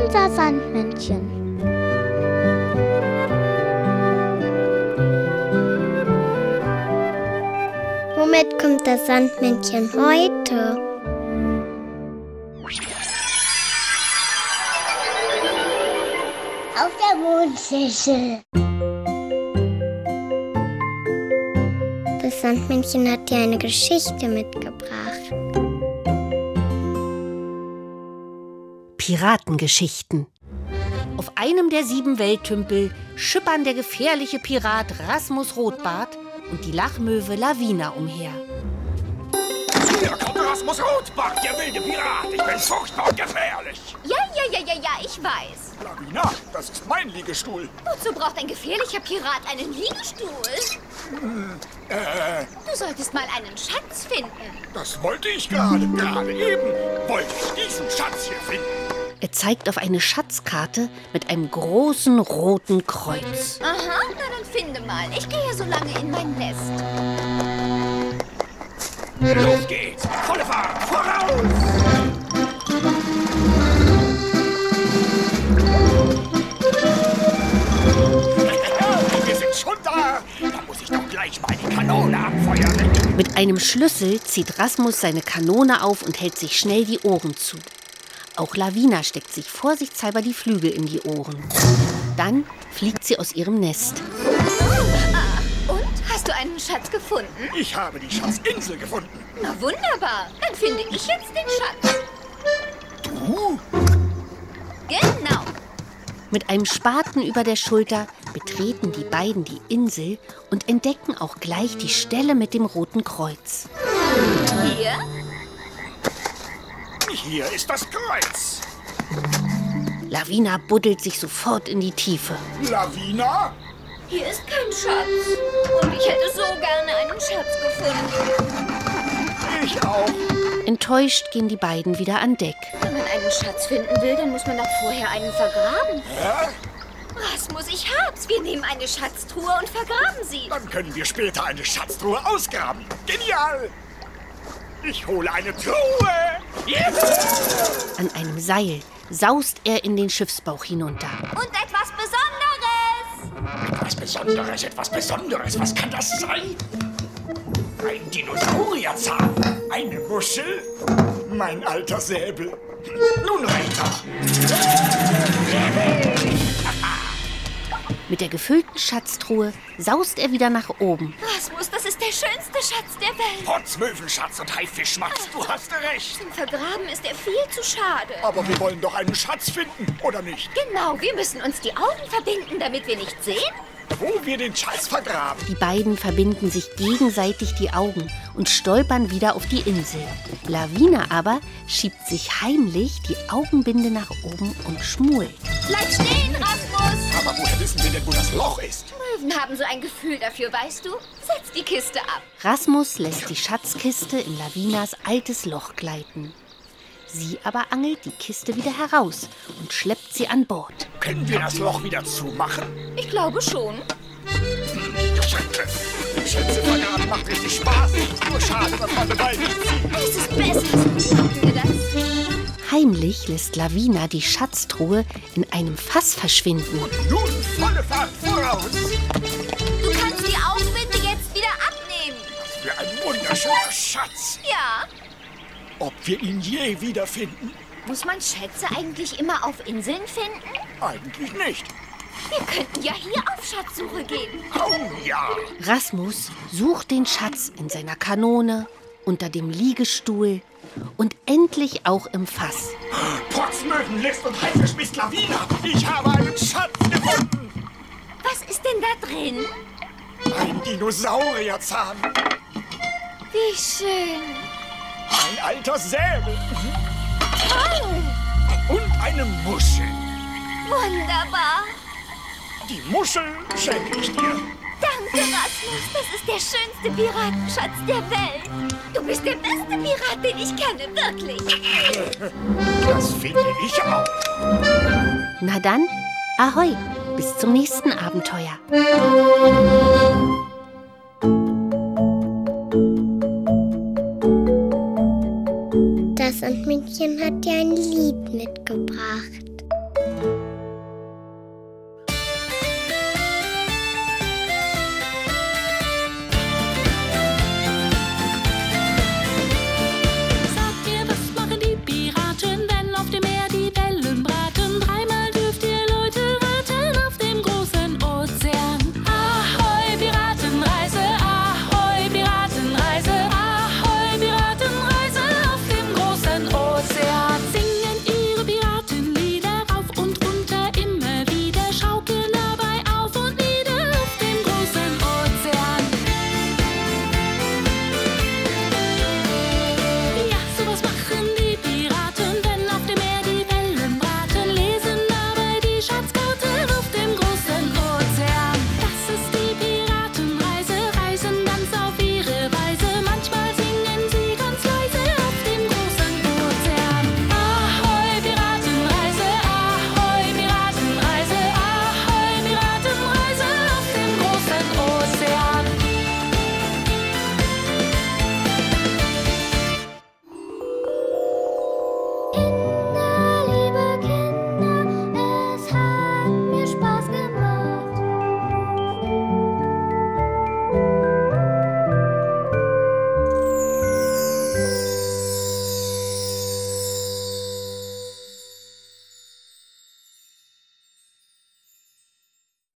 unser Sandmännchen. Womit kommt das Sandmännchen heute? Auf der Mondschüssel. Das Sandmännchen hat dir eine Geschichte mitgebracht. Piratengeschichten. Auf einem der 7 Welttümpel schippern der gefährliche Pirat Rasmus Rotbart und die Lachmöwe Lavina umher. Hier kommt Rasmus Rotbart, der wilde Pirat. Ich bin furchtbar gefährlich. Ja, ich weiß. Lavina, das ist mein Liegestuhl. Wozu braucht ein gefährlicher Pirat einen Liegestuhl? Du solltest mal einen Schatz finden. Das wollte ich gerade eben. Wollte ich diesen Schatz hier finden. Er zeigt auf eine Schatzkarte mit einem großen roten Kreuz. Aha, na dann finde mal. Ich gehe so lange in mein Nest. Los geht's! Volle Fahrt! Voraus! Wir sind schon da! Da muss ich doch gleich mal die Kanone abfeuern. Mit einem Schlüssel zieht Rasmus seine Kanone auf und hält sich schnell die Ohren zu. Auch Lavina steckt sich vorsichtshalber die Flügel in die Ohren. Dann fliegt sie aus ihrem Nest. Und? Hast du einen Schatz gefunden? Ich habe die Schatzinsel gefunden. Na wunderbar. Dann finde ich jetzt den Schatz. Du? Genau. Mit einem Spaten über der Schulter betreten die beiden die Insel und entdecken auch gleich die Stelle mit dem roten Kreuz. Hier? Hier ist das Kreuz. Lavina buddelt sich sofort in die Tiefe. Lavina? Hier ist kein Schatz. Und ich hätte so gerne einen Schatz gefunden. Ich auch. Enttäuscht gehen die beiden wieder an Deck. Wenn man einen Schatz finden will, dann muss man doch vorher einen vergraben. Hä? Rasmus, ich hab's. Wir nehmen eine Schatztruhe und vergraben sie. Dann können wir später eine Schatztruhe ausgraben. Genial! Ich hole eine Truhe! Yes! An einem Seil saust er in den Schiffsbauch hinunter. Und etwas Besonderes. Etwas Besonderes. Was kann das sein? Ein Dinosaurierzahn, eine Muschel, mein alter Säbel. Nun weiter. Mit der gefüllten Schatztruhe saust er wieder nach oben. Rasmus, das ist der schönste Schatz der Welt. Potzmöwenschatz und Haifischschmatz, du hast recht. Zum Vergraben ist er viel zu schade. Aber wir wollen doch einen Schatz finden, oder nicht? Genau, wir müssen uns die Augen verbinden, damit wir nicht sehen. Wo wir den Schatz vergraben. Die beiden verbinden sich gegenseitig die Augen und stolpern wieder auf die Insel. Lavina aber schiebt sich heimlich die Augenbinde nach oben und schmult. Bleib stehen, Rasmus! Aber woher wissen wir denn, wo das Loch ist? Möwen haben so ein Gefühl dafür, weißt du? Setz die Kiste ab. Rasmus lässt die Schatzkiste in Lavinas altes Loch gleiten. Sie aber angelt die Kiste wieder heraus und schleppt sie an Bord. Können wir das Loch wieder zumachen? Ich glaube schon. Schätze vergraben macht richtig Spaß. Nur schade, dass man dabei nicht sieht. Es ist besser. Machen wir das. Heimlich lässt Lavina die Schatztruhe in einem Fass verschwinden. Nun volle Fahrt voraus. Du kannst die Augenbinde jetzt wieder abnehmen. Was für ein wunderschöner Schatz. Ja. Ob wir ihn je wiederfinden? Muss man Schätze eigentlich immer auf Inseln finden? Eigentlich nicht. Wir könnten ja hier auf Schatzsuche gehen. Oh ja. Rasmus sucht den Schatz in seiner Kanone, unter dem Liegestuhl und endlich auch im Fass. Potzmöwen, List und Haifischmist Lavina. Ich habe einen Schatz gefunden. Was ist denn da drin? Ein Dinosaurierzahn. Wie schön. Ein alter Säbel. Toll. Und eine Muschel. Wunderbar. Die Muschel schenke ich dir. Danke, Rasmus. Das ist der schönste Piratenschatz der Welt. Du bist der beste Pirat, den ich kenne, wirklich. Das finde ich auch. Na dann, ahoi, bis zum nächsten Abenteuer. Das Sandmännchen hat dir ein Lied mitgebracht.